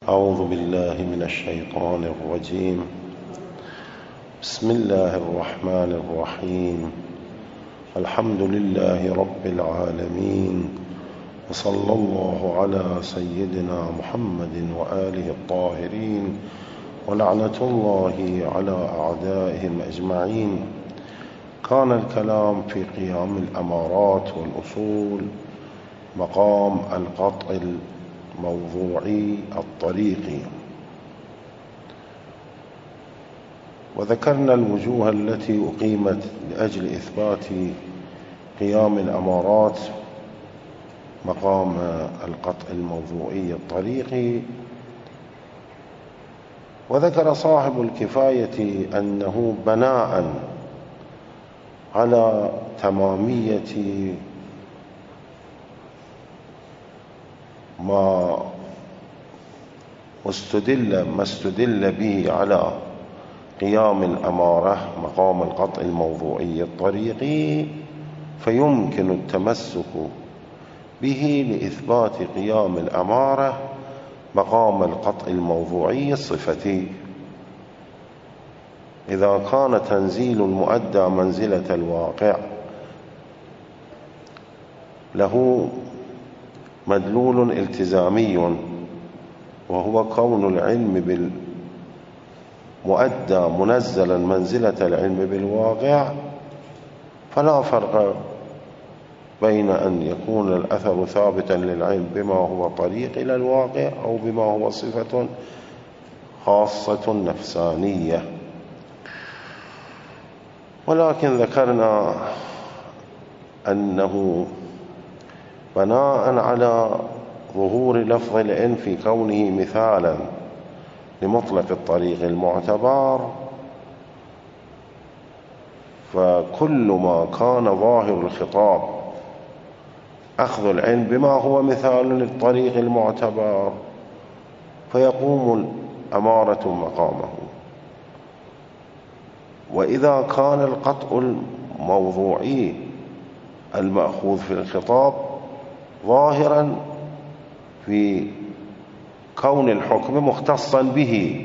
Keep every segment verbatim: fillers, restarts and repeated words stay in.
أعوذ بالله من الشيطان الرجيم. بسم الله الرحمن الرحيم. الحمد لله رب العالمين، وصلى الله على سيدنا محمد وآله الطاهرين، ولعنة الله على أعدائهم أجمعين. كان الكلام في قيام الأمارات والأصول مقام القطع الموضوعي الطريقي، وذكرنا الوجوه التي أقيمت لأجل إثبات قيام الأمارات مقام القطع الموضوعي الطريقي. وذكر صاحب الكفاية أنه بناء على تمامية ما استدل ما استدل به على قيام الأمارة مقام القطع الموضوعي الطريقي، فيمكن التمسك به لإثبات قيام الأمارة مقام القطع الموضوعي الصفتي، إذا كان تنزيل المؤدى منزلة الواقع له مدلول التزامي، وهو كون العلم بالمؤدى منزلا منزلة العلم بالواقع، فلا فرق بين أن يكون الأثر ثابتا للعلم بما هو طريق إلى الواقع أو بما هو صفة خاصة نفسانية. ولكن ذكرنا أنه بناء على ظهور لفظ العلم في كونه مثالا لمطلق الطريق المعتبر، فكل ما كان ظاهر الخطاب أخذ العلم بما هو مثال للطريق المعتبر فيقوم الأمارة مقامه. وإذا كان القطع الموضوعي المأخوذ في الخطاب ظاهرا في كون الحكم مختصا به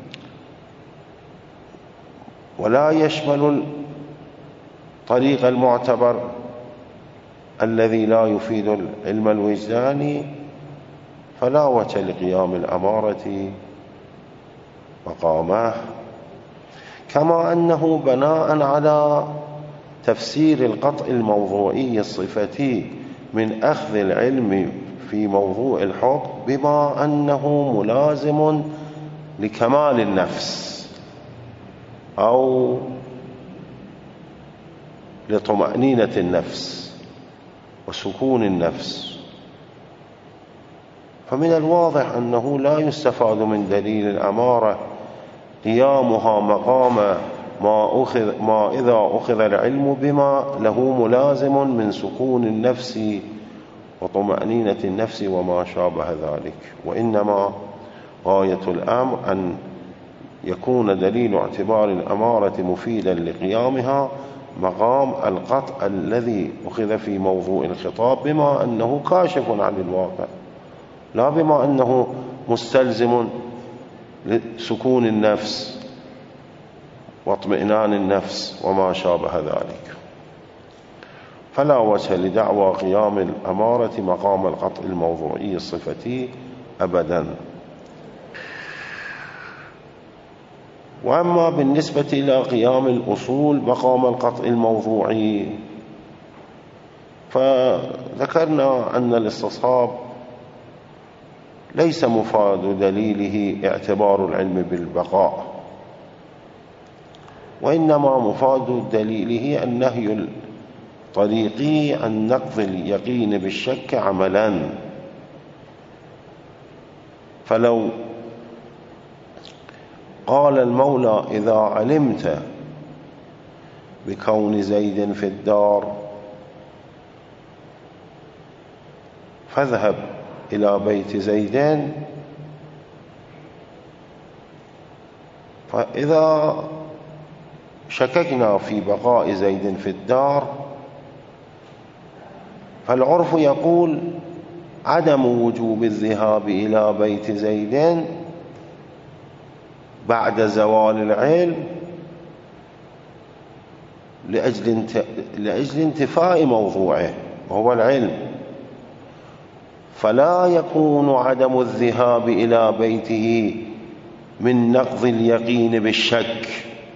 ولا يشمل الطريق المعتبر الذي لا يفيد العلم الوجداني، فلا وجه لقيام الأمارة مقامه. كما أنه بناء على تفسير القطع الموضوعي الصفتي من أخذ العلم في موضوع الحكم بما أنه ملازم لكمال النفس أو لطمأنينة النفس وسكون النفس، فمن الواضح أنه لا يستفاد من دليل الأمارة قيامها مقام ما, أخذ ما إذا أخذ العلم بما له ملازم من سكون النفس وطمأنينة النفس وما شابه ذلك. وإنما غاية الأمر أن يكون دليل اعتبار الأمارة مفيدا لقيامها مقام القطع الذي أخذ في موضوع الخطاب بما أنه كاشف عن الواقع، لا بما أنه مستلزم لسكون النفس واطمئنان النفس وما شابه ذلك. فلا وجه لدعوى قيام الأمارة مقام القطع الموضوعي الصفتي أبدا. وأما بالنسبة إلى قيام الأصول مقام القطع الموضوعي، فذكرنا أن الاستصحاب ليس مفاد دليله اعتبار العلم بالبقاء، وإنما مفاد دليله النهي الطريقي عن نقض اليقين بالشك عملا. فلو قال المولى إذا علمت بكون زيد في الدار فاذهب إلى بيت زيد، فإذا شككنا في بقاء زيد في الدار فالعرف يقول عدم وجوب الذهاب إلى بيت زيد بعد زوال العلم لأجل لأجل انتفاء موضوعه وهو العلم، فلا يكون عدم الذهاب إلى بيته من نقض اليقين بالشك.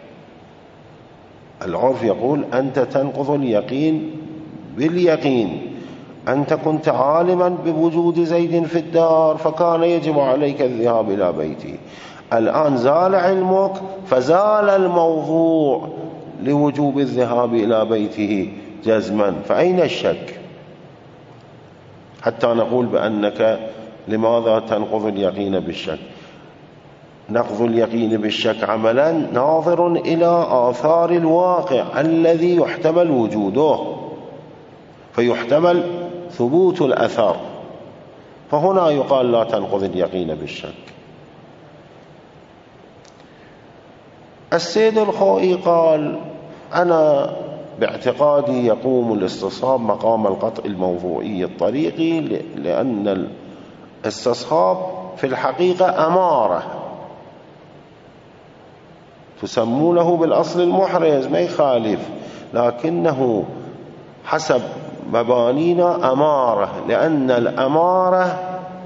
العرف يقول أنت تنقض اليقين باليقين، أنت كنت عالما بوجود زيد في الدار فكان يجب عليك الذهاب إلى بيته، الآن زال علمك فزال الموضوع لوجوب الذهاب إلى بيته جزما، فأين الشك؟ حتى نقول بأنك لماذا تنقض اليقين بالشك؟ نقض اليقين بالشك عملا ناظر إلى آثار الواقع الذي يحتمل وجوده، فيحتمل ثبوت الأثر، فهنا يقال لا تنقض اليقين بالشك. السيد الخوئي قال أنا باعتقادي يقوم الاستصحاب مقام القطع الموضوعي الطريقي، لأن الاستصحاب في الحقيقة أمارة تسمونه بالأصل المحرز ما يخالف، لكنه حسب مبانينا أمارة، لأن الأمارة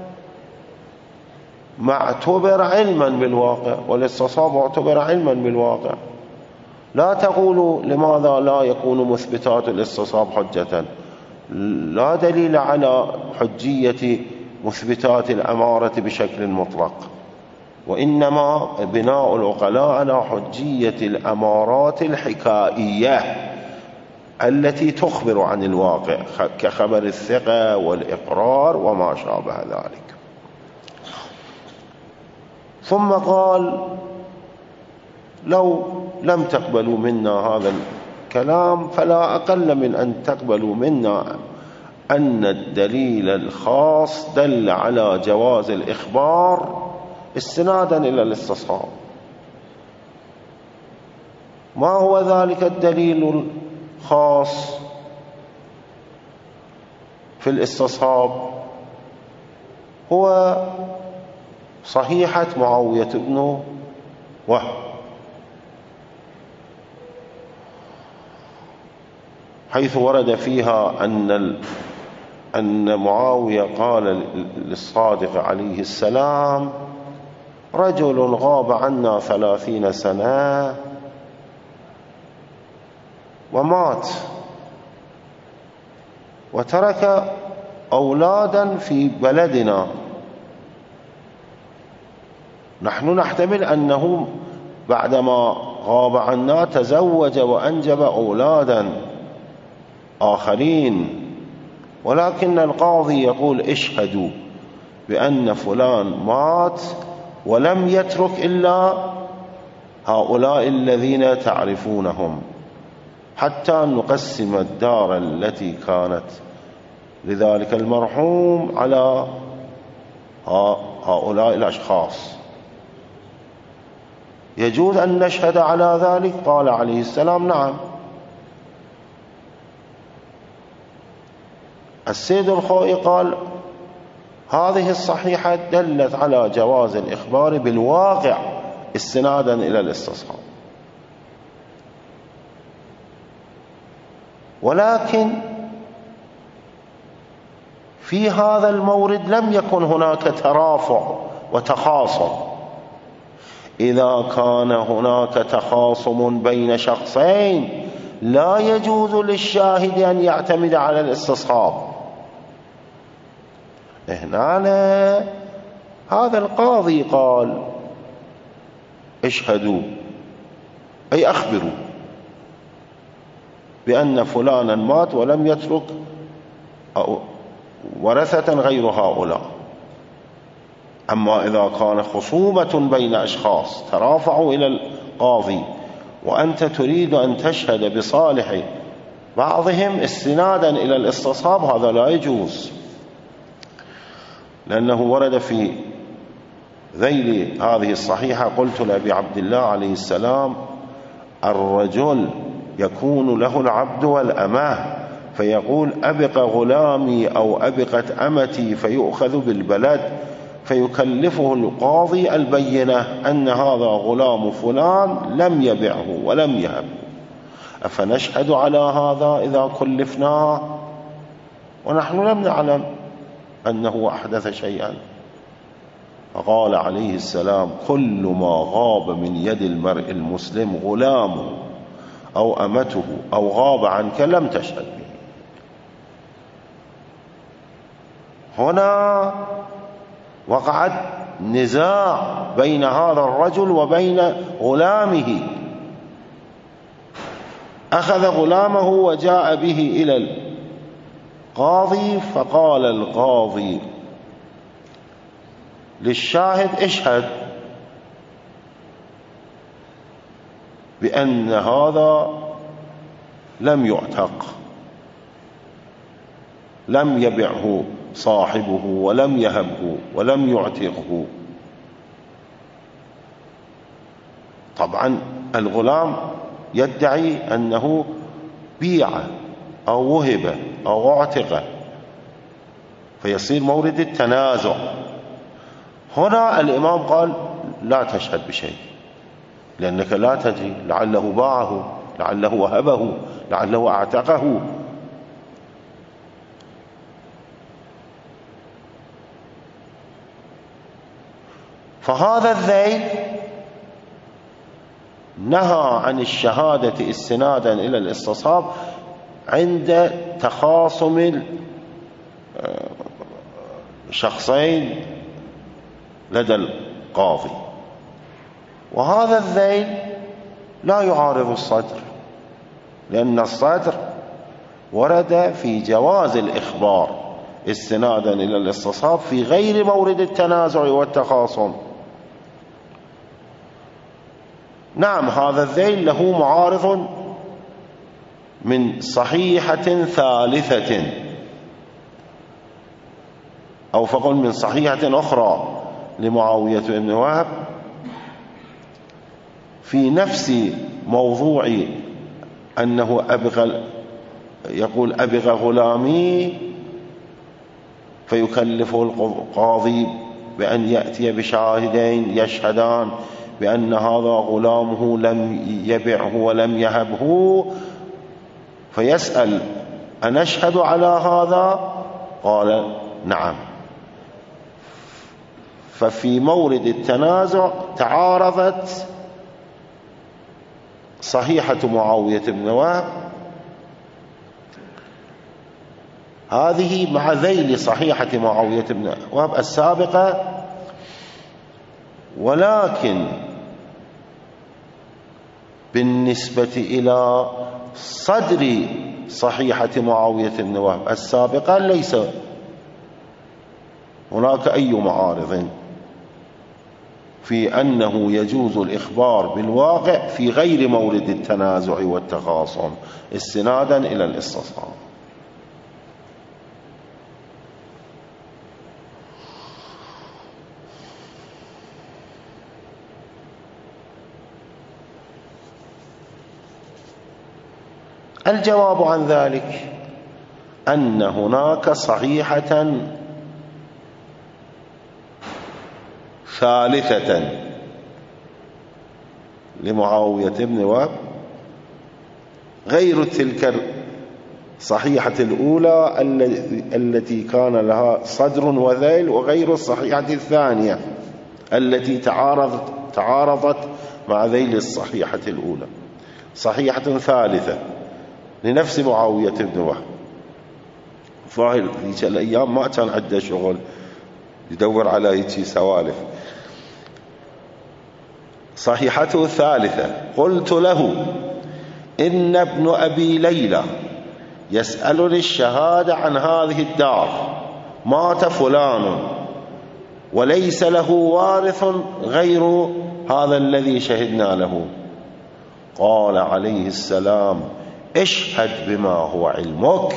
معتبر علما بالواقع والاستصحاب معتبر علما بالواقع. لا تقولوا لماذا لا يكون مثبتات الاستصحاب حجة، لا دليل على حجية مثبتات الأمارة بشكل مطلق، وإنما بناء العقلاء على حجية الأمارات الحكائية التي تخبر عن الواقع كخبر الثقة والإقرار وما شابه ذلك. ثم قال لو لم تقبلوا منا هذا الكلام فلا أقل من أن تقبلوا منا أن الدليل الخاص دل على جواز الإخبار استنادا إلى الاستصحاب. ما هو ذلك الدليل الخاص في الاستصحاب؟ هو صحيحة معاوية بن وهب، حيث ورد فيها أن أن معاوية قال للصادق عليه السلام رجل غاب عنا ثلاثين سنة ومات وترك أولادا في بلدنا، نحن نحتمل أنه بعدما غاب عنا تزوج وأنجب أولادا آخرين، ولكن القاضي يقول اشهدوا بأن فلان مات ولم يترك إلا هؤلاء الذين تعرفونهم حتى نقسم الدار التي كانت لذلك المرحوم على هؤلاء الأشخاص. يجوز أن نشهد على ذلك؟ قال عليه السلام نعم. السيد الخوئي قال هذه الصحيحة دلت على جواز الإخبار بالواقع استنادا إلى الاستصحاب، ولكن في هذا المورد لم يكن هناك ترافع وتخاصم. إذا كان هناك تخاصم بين شخصين لا يجوز للشاهد أن يعتمد على الاستصحاب. هنا هذا القاضي قال اشهدوا أي أخبروا بأن فلانا مات ولم يترك ورثة غير هؤلاء. أما إذا كان خصومة بين أشخاص ترافعوا إلى القاضي وأنت تريد أن تشهد بصالح بعضهم استنادا إلى الاستصحاب، هذا لا يجوز، لأنه ورد في ذيل هذه الصحيحة قلت لأبي عبد الله عليه السلام الرجل يكون له العبد والأمة فيقول أبق غلامي أو أبقت أمتي فيؤخذ بالبلد، فيكلفه القاضي البينة أن هذا غلام فلان لم يبعه ولم يهبه، أفنشهد على هذا إذا كلفناه ونحن لم نعلم أنه أحدث شيئا؟ فقال عليه السلام: كل ما غاب من يد المرء المسلم غلامه أو أمته أو غاب عنك لم تشهد به. هنا وقعت نزاع بين هذا الرجل وبين غلامه، أخذ غلامه وجاء به إلى القاضي، فقال القاضي للشاهد: اشهد بأن هذا لم يعتق، لم يبعه صاحبه ولم يهبه ولم يعتقه. طبعا الغلام يدعي أنه بيع أو وهب أو اعتق، فيصير مورد التنازع. هنا الإمام قال: لا تشهد بشيء، لأنك لا تدري، لعله باعه، لعله وهبه، لعله اعتقه. فهذا الذيل نهى عن الشهادة استنادا إلى الاستصحاب عند تخاصم شخصين لدى القاضي، وهذا الذيل لا يعارض الصدر، لأن الصدر ورد في جواز الإخبار استنادا إلى الاستصحاب في غير مورد التنازع والتخاصم. نعم، هذا الذيل له معارض من صحيحة ثالثة، أو فقل من صحيحة أخرى لمعاوية بن وهب في نفس موضوع أنه أبغى، يقول: أبغى غلامي، فيكلفه القاضي بأن يأتي بشاهدين يشهدان بأن هذا غلامه لم يبعه ولم يهبه، فيسأل: أنشهد على هذا؟ قال: نعم. ففي مورد التنازع تعارضت صحيحة معاوية بن وهب هذه مع ذيل صحيحة معاوية بن وهب السابقة، ولكن بالنسبة إلى صدر صحيحة معاوية بن وهب السابقة ليس هناك أي معارض في أنه يجوز الإخبار بالواقع في غير مورد التنازع والتخاصم استنادا إلى الاستصحاب. الجواب عن ذلك أن هناك صحيحة ثالثة لمعاوية بن وهب غير تلك الصحيحة الأولى التي كان لها صدر وذيل، وغير الصحيحة الثانية التي تعارضت تعارضت مع ذيل الصحيحة الأولى. صحيحة ثالثة لنفس معاوية بن وهب. ظاهر ذيك الأيام ما كان عنده شغل يدور على هيك سوالف. صحيحته الثالثة: قلت له: إن ابن أبي ليلى يسألني الشهادة عن هذه الدار، مات فلان وليس له وارث غير هذا الذي شهدنا له. قال عليه السلام: اشهد بما هو علمك.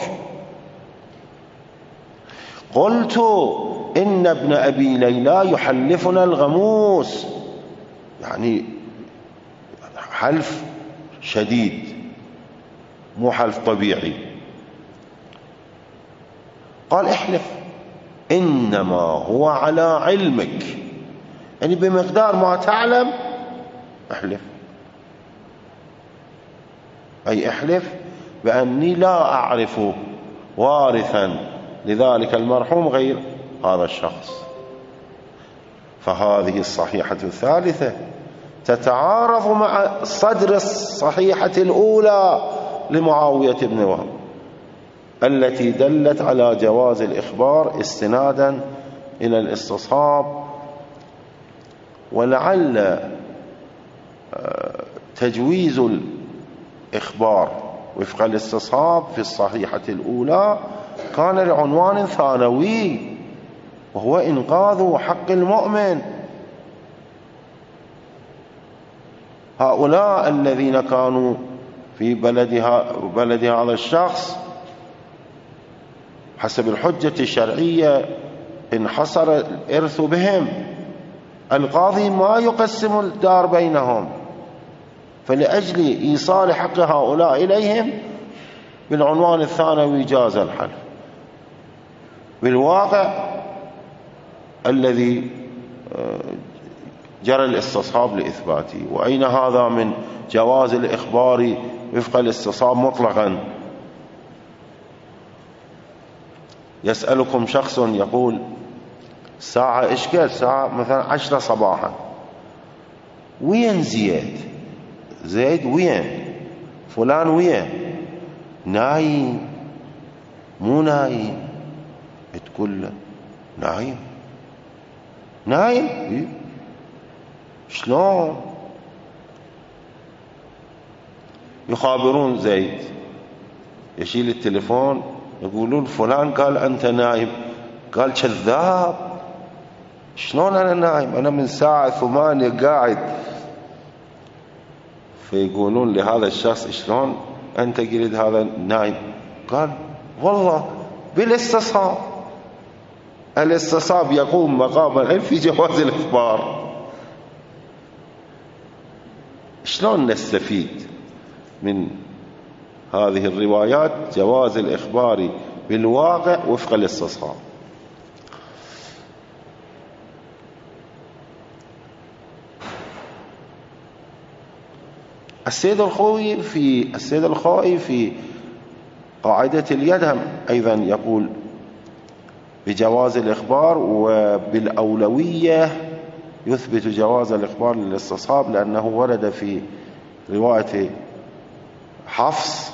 قلت: إن ابن أبي ليلى يحلفنا الغموس، يعني حلف شديد مو حلف طبيعي. قال احلف، إنما هو على علمك، يعني بمقدار ما تعلم احلف، أي احلف بأني لا أعرف وارثا لذلك المرحوم غير هذا الشخص. فهذه الصحيحة الثالثة تتعارض مع صدر الصحيحة الأولى لمعاوية بن وهب التي دلت على جواز الإخبار استنادا إلى الاستصحاب. ولعل تجويز الإخبار وفق الاستصحاب في الصحيحة الأولى كان لعنوان ثانوي، وهو إنقاذ حق المؤمن. هؤلاء الذين كانوا في بلدها بلد هذا الشخص حسب الحجة الشرعية انحصر الإرث بهم، القاضي ما يقسم الدار بينهم، فلأجل إيصال حق هؤلاء إليهم بالعنوان الثانوي جاز الحلف بالواقع الذي جرى الاستصحاب لإثباته. وأين هذا من جواز الإخبار وفق الاستصحاب مطلقا؟ يسألكم شخص يقول ساعة إشكال، ساعة مثلا عشرة صباحا، وين زيد؟ زيد وين؟ فلان وين؟ نايم مو نايم؟ تقول له نايم نايم إيه؟ شلون؟ يخابرون زيد، يشيل التليفون يقولون فلان قال أنت نايم، قال كذاب، شلون أنا نايم؟ أنا من ساعة ثمانية قاعد. فيقولون لهذا الشخص شلون أنت قلت هذا نايم؟ قال والله بالاستصحاب، الاستصحاب يقوم مقام العلم في جواز الإخبار. شلون نستفيد من هذه الروايات جواز الإخبار بالواقع وفق الاستصحاب؟ السيد الخوئي في السيد الخوئي في قاعدة اليدهم أيضا يقول بجواز الإخبار، وبالأولوية يثبت جواز الإخبار للاستصحاب لأنه ورد في رواية حفص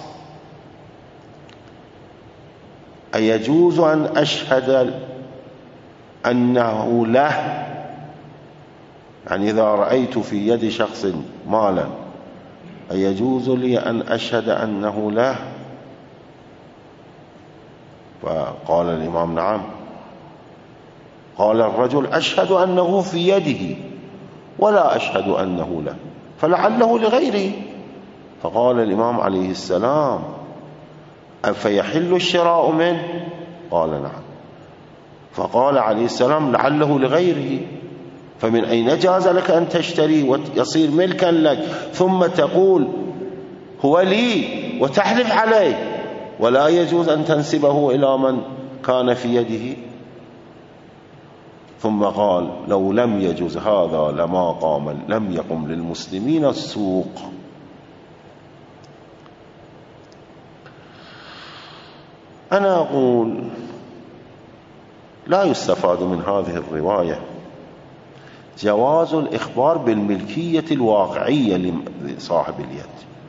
أيجوز أن أشهد أنه له، يعني إذا رأيت في يد شخص مالا أيجوز لي أن أشهد أنه له؟ فقال الإمام نعم. قال الرجل أشهد أنه في يده ولا أشهد أنه له، فلعله لغيره. فقال الإمام عليه السلام أفيحل الشراء منه؟ قال نعم. فقال عليه السلام لعله لغيره، فمن أين جاز لك أن تشتري ويصير ملكا لك ثم تقول هو لي وتحلف عليه ولا يجوز أن تنسبه إلى من كان في يده؟ ثم قال لو لم يجوز هذا لما قام لم يقم للمسلمين السوق. أنا أقول لا يستفاد من هذه الرواية جواز الإخبار بالملكية الواقعية لصاحب اليد.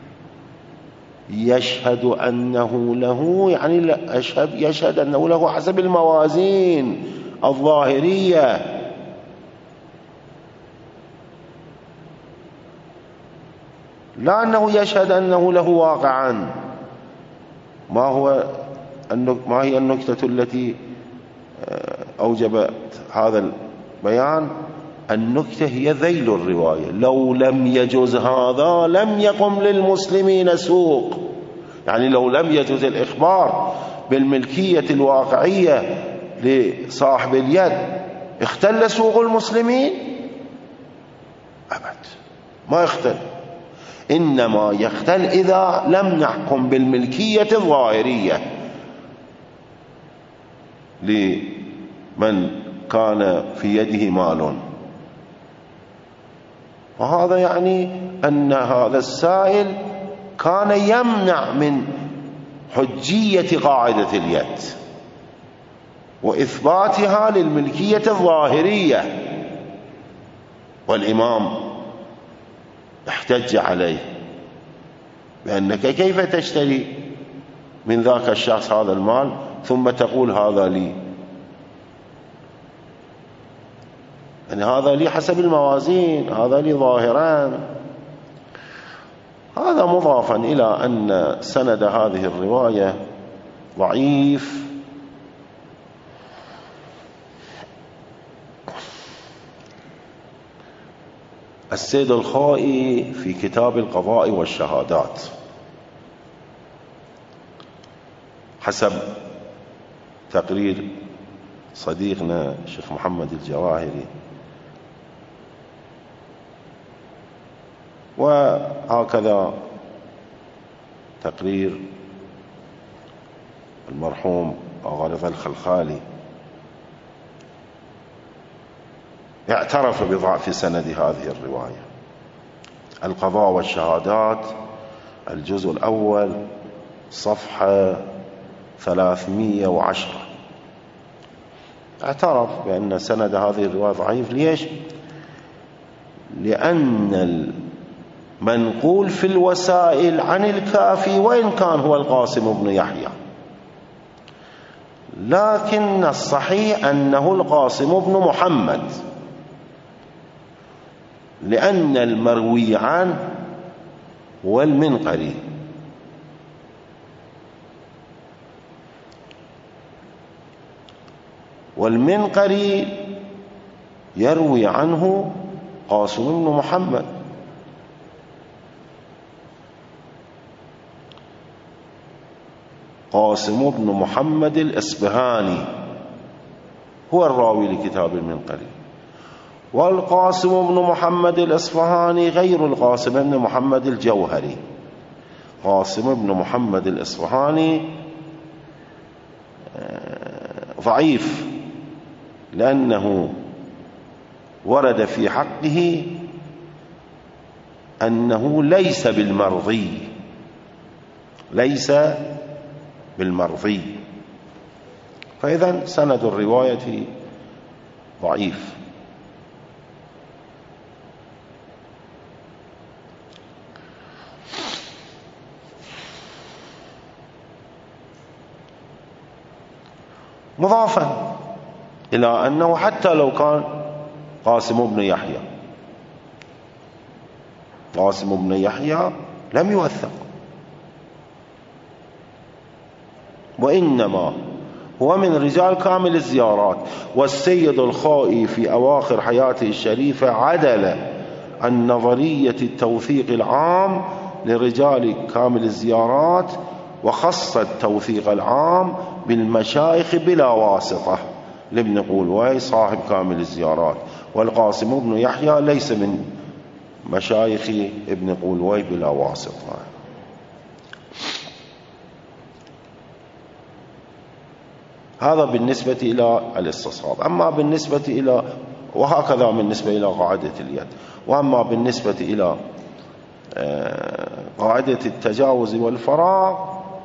يشهد أنه له، يعني أشهد يشهد أنه له حسب الموازين الظاهرية، لا أنه يشهد أنه له واقعا. ما هو ما هي النكتة التي أوجبت هذا البيان؟ النكتة هي ذيل الرواية، لو لم يجوز هذا لم يقم للمسلمين سوق، يعني لو لم يجوز الإخبار بالملكية الواقعية لصاحب اليد اختل سوق المسلمين؟ أبد ما يختل، إنما يختل إذا لم نحكم بالملكية الظاهرية. لمن كان في يده مال. وهذا يعني أن هذا السائل كان يمنع من حجية قاعدة اليد وإثباتها للملكية الظاهرية، والإمام احتج عليه بأنك كيف تشتري من ذاك الشخص هذا المال ثم تقول هذا لي، يعني هذا لي حسب الموازين، هذا لي ظاهرا. هذا مضافا إلى أن سند هذه الرواية ضعيف، السيد الخائي في كتاب القضاء والشهادات حسب تقرير صديقنا الشيخ محمد الجواهري، وهكذا تقرير المرحوم غالط الخلخالي، اعترف بضعف سند هذه الرواية. القضاء والشهادات الجزء الأول صفحة ثلاثمئة وعشرة اعترف بأن سند هذه الرواية ضعيف. ليش؟ لأن المنقول في الوسائل عن الكافي وإن كان هو القاسم بن يحيى، لكن الصحيح أنه القاسم بن محمد، لأن المروي عنه هو المنقري، والمنقري يروي عنه قاسم بن محمد. قاسم بن محمد الإصبهاني هو الراوي لكتاب المنقري، والقاسم بن محمد الإصفهاني غير القاسم بن محمد الجوهري. قاسم بن محمد الإصفهاني ضعيف لأنه ورد في حقه أنه ليس بالمرضي، ليس بالمرضي، فإذا سند الرواية ضعيف. مضافا إلى أنه حتى لو كان قاسم بن يحيى، قاسم بن يحيى لم يوثق، وإنما هو من رجال كامل الزيارات، والسيد الخائي في أواخر حياته الشريفة عدل عن نظرية التوثيق العام لرجال كامل الزيارات، وخص التوثيق العام بالمشايخ بلا واسطة لابن قولوي صاحب كامل الزيارات، والقاسم بن يحيى ليس من مشايخ ابن قولوي بلا واسطة. هذا بالنسبة إلى الاستصحاب. أما بالنسبة إلى، وهكذا بالنسبة إلى قاعدة اليد. وأما بالنسبة إلى قاعدة التجاوز والفراغ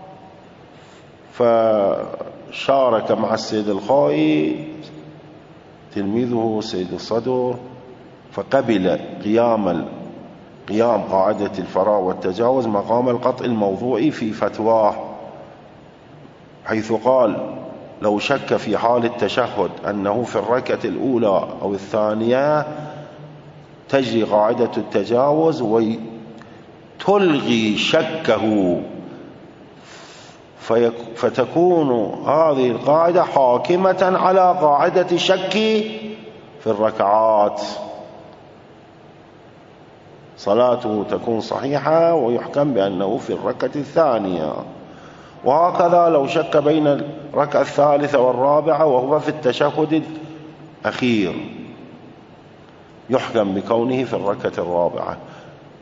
فشارك مع السيد الخائي تلميذه سيد الصدر، فقبل قيام قيام قاعدة الفراغ والتجاوز مقام القطع الموضوعي في فتواه، حيث قال: لو شك في حال التشهد أنه في الركعة الأولى أو الثانية تجري قاعدة التجاوز وتلغي شكه، فتكون هذه القاعدة حاكمة على قاعدة الشك في الركعات، صلاته تكون صحيحة ويحكم بأنه في الركعة الثانية. وهكذا لو شك بين الركعة الثالثة والرابعة وهو في التشهد الأخير يحكم بكونه في الركعة الرابعة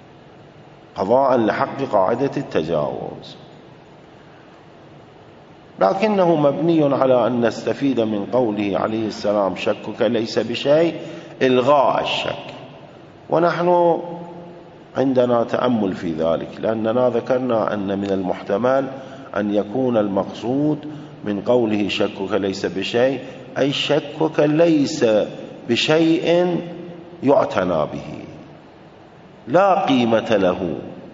قضاء لحق قاعدة التجاوز. لكنه مبني على أن نستفيد من قوله عليه السلام شكك ليس بشيء إلغاء الشك، ونحن عندنا تأمل في ذلك، لأننا ذكرنا أن من المحتمل أن يكون المقصود من قوله شكك ليس بشيء أي شكك ليس بشيء يعتنى به، لا قيمة له،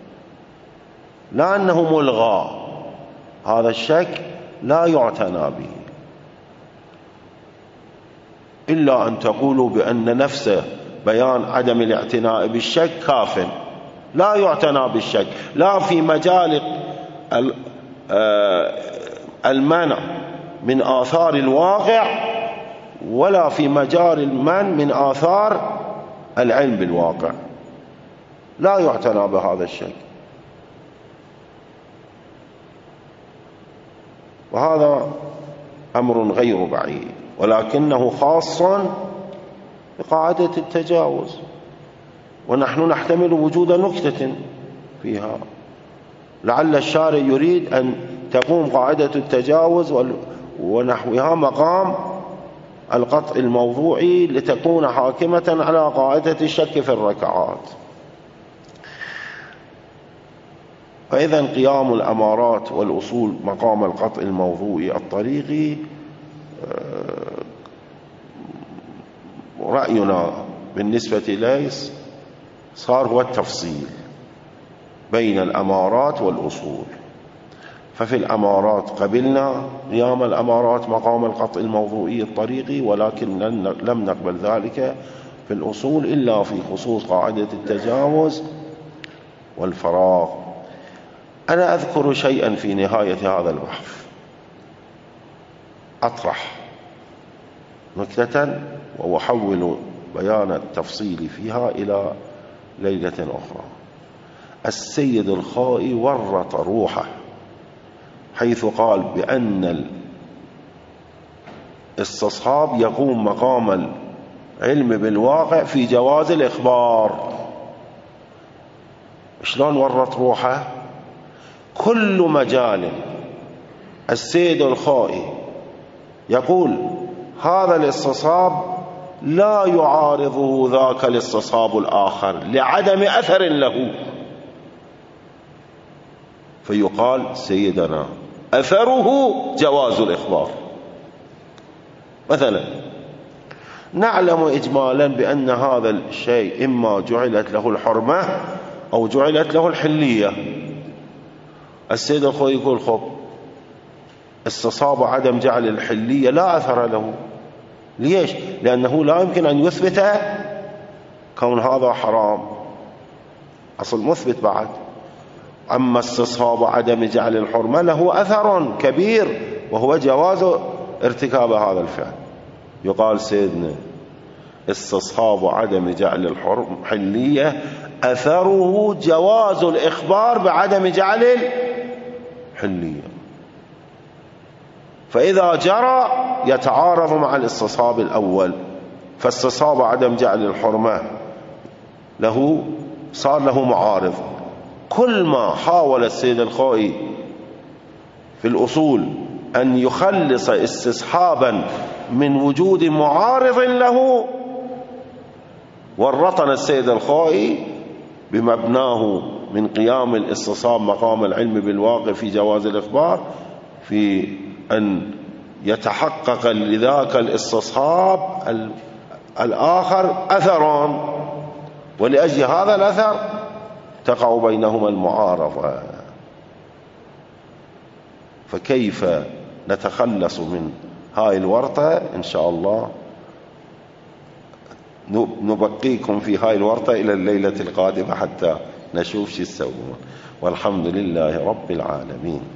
لا أنه ملغى، هذا الشك لا يعتنى به، إلا أن تقولوا بأن نفس بيان عدم الاعتناء بالشك كاف، لا يعتنى بالشك لا في مجال المنع من آثار الواقع ولا في مجال المنع من آثار العلم بالواقع، لا يعتنى بهذا الشك. وهذا أمر غير بعيد، ولكنه خاص بقاعدة التجاوز، ونحن نحتمل وجود نكتة فيها، لعل الشارع يريد أن تقوم قاعدة التجاوز ونحوها مقام القطع الموضوعي لتكون حاكمة على قاعدة الشك في الركعات. فإذا قيام الأمارات والأصول مقام القطع الموضوعي الطريقي، رأينا بالنسبة إليه صار هو التفصيل بين الأمارات والأصول. ففي الأمارات قبلنا قيام الأمارات مقام القطع الموضوعي الطريقي، ولكن لم نقبل ذلك في الأصول إلا في خصوص قاعدة التجاوز والفراغ. أنا أذكر شيئا في نهاية هذا البحث، أطرح نكتة وأحول بيان التفصيل فيها إلى ليلة أخرى. السيد الخائي ورط روحه حيث قال بأن الاستصحاب يقوم مقام العلم بالواقع في جواز الإخبار. شلون ورط روحه؟ كل مجال السيد الخائي يقول هذا الاستصحاب لا يعارضه ذاك الاستصحاب الآخر لعدم أثر له، فيقال سيدنا أثره جواز الإخبار. مثلا نعلم إجمالا بأن هذا الشيء إما جعلت له الحرمة أو جعلت له الحلية. السيد الخوي يقول خب استصاب عدم جعل الحلية لا أثر له. ليش؟ لأنه لا يمكن أن يثبت كون هذا حرام، أصل مثبت بعد. أما استصحاب عدم جعل الحرمة له أثر كبير وهو جواز ارتكاب هذا الفعل. يقال سيدنا استصحاب عدم جعل الحلية أثره جواز الإخبار بعدم جعل الحلية، فإذا جرى يتعارض مع الاستصحاب الأول، فاستصحاب عدم جعل الحرمة له صار له معارض. كل ما حاول السيد الخوئي في الأصول أن يخلص استصحابا من وجود معارض له، ورطنا السيد الخوئي بمبناه من قيام الاستصحاب مقام العلم بالواقع في جواز الإخبار في أن يتحقق لذاك الاستصحاب الآخر أثران، ولأجل هذا الأثر تقع بينهما المعارضة. فكيف نتخلص من هاي الورطة؟ إن شاء الله نبقيكم في هاي الورطة إلى الليلة القادمة حتى نشوف شو يسوون. والحمد لله رب العالمين.